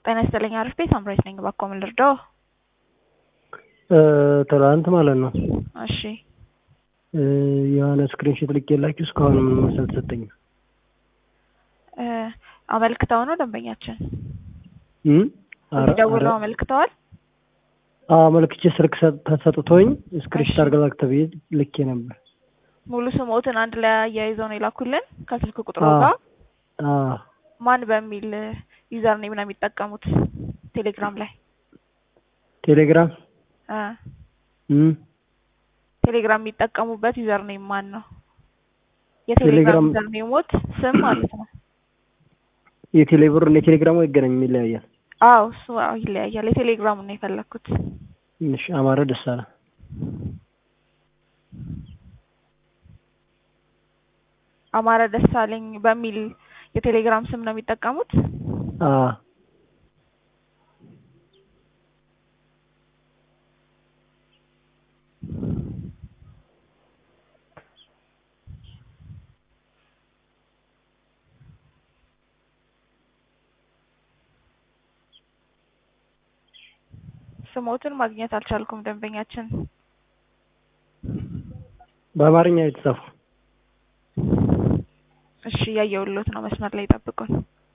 ጤና ይስጥልኝ አሪፍ ቤት አምራች ነኝ ባኮ ምን ልርዳው? ትላንት ማለት ነው። እሺ የሆነ ስክሪንሾት ልኬላችሁ እስካሁን ምን መልስ አልተሰጠኝም። አመልክተው ነው ደንበኛችን አረ ደውለው አመልክተዋል? አመልክቼ ስልክ ተሰጥቶኝ ስክሪንሾት አድርገህ ተብዬ ልኬ ነበር። ሙሉ ስሞትን አንድ ላይ አያይዘው ነው የላኩልን ከስልክ ቁጥሩ ጋር። ማን በሚል ዩዘር ኔም ነው የሚጠቀሙት ቴሌግራም ላይ? ቴሌግራም ቴሌግራም የሚጠቀሙበት ዩዘር ኔም ማን ነው? የቴሌግራም ዩዘር ኔሞት ስም ማለት ነው። የቴሌብር እና የቴሌግራሙ ይገናኝ ይለያያል? አዎ እሱ ይለያያል። የቴሌግራሙ ነው የፈለኩት። እሺ አማረ ደሳለ አማረ ደሳለኝ በሚል የቴሌግራም ስም ነው የሚጠቀሙት? ስሞትን ማግኘት አልቻልኩም ደንበኛችን። በአማርኛ የተጻፈ እሺ ያየውልዎት ነው መስመር ላይ ጠብቁን።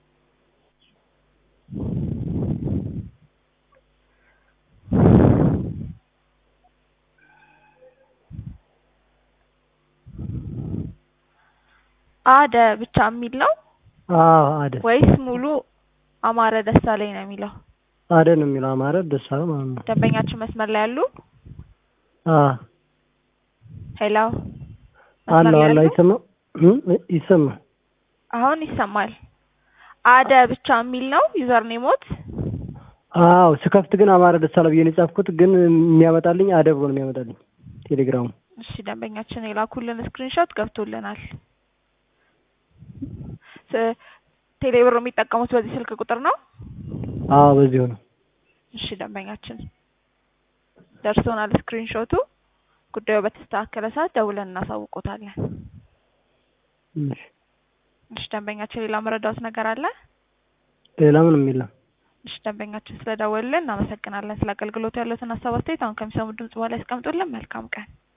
አደ ብቻ የሚል ነው? አደ ወይስ ሙሉ አማረ ደሳለኝ ነው የሚለው? አደ ነው የሚለው አማረ ደሳለኝ ማለት ነው። ደንበኛችን መስመር ላይ ያሉ? ሄሎ አሎ ይሰማል? አሁን ይሰማል። አደ ብቻ የሚል ነው ዩዘር ኔሞት? ስከፍት ግን አማረ ደሳለኝ ብዬ ነው የጻፍኩት፣ ግን የሚያመጣልኝ አደ ብሎ ነው የሚያመጣልኝ ቴሌግራሙ። እሺ ደንበኛችን የላኩልን ስክሪንሾት ገብቶልናል። ቴሌብር የሚጠቀሙት በዚህ ስልክ ቁጥር ነው? በዚሁ ነው። እሺ ደንበኛችን ደርሶናል ስክሪንሾቱ። ጉዳዩ በተስተካከለ ሰዓት ደውለን እናሳውቆታለን። እሺ ደንበኛችን ሌላ መረዳት ነገር አለ? ሌላ ምንም የለም። እሺ ደንበኛችን ስለደወሉልን እናመሰግናለን። ስለ አገልግሎቱ ያለውን ሀሳብ አስተያየት አሁን ከሚሰሙት ድምጽ በኋላ ያስቀምጡልን። መልካም ቀን።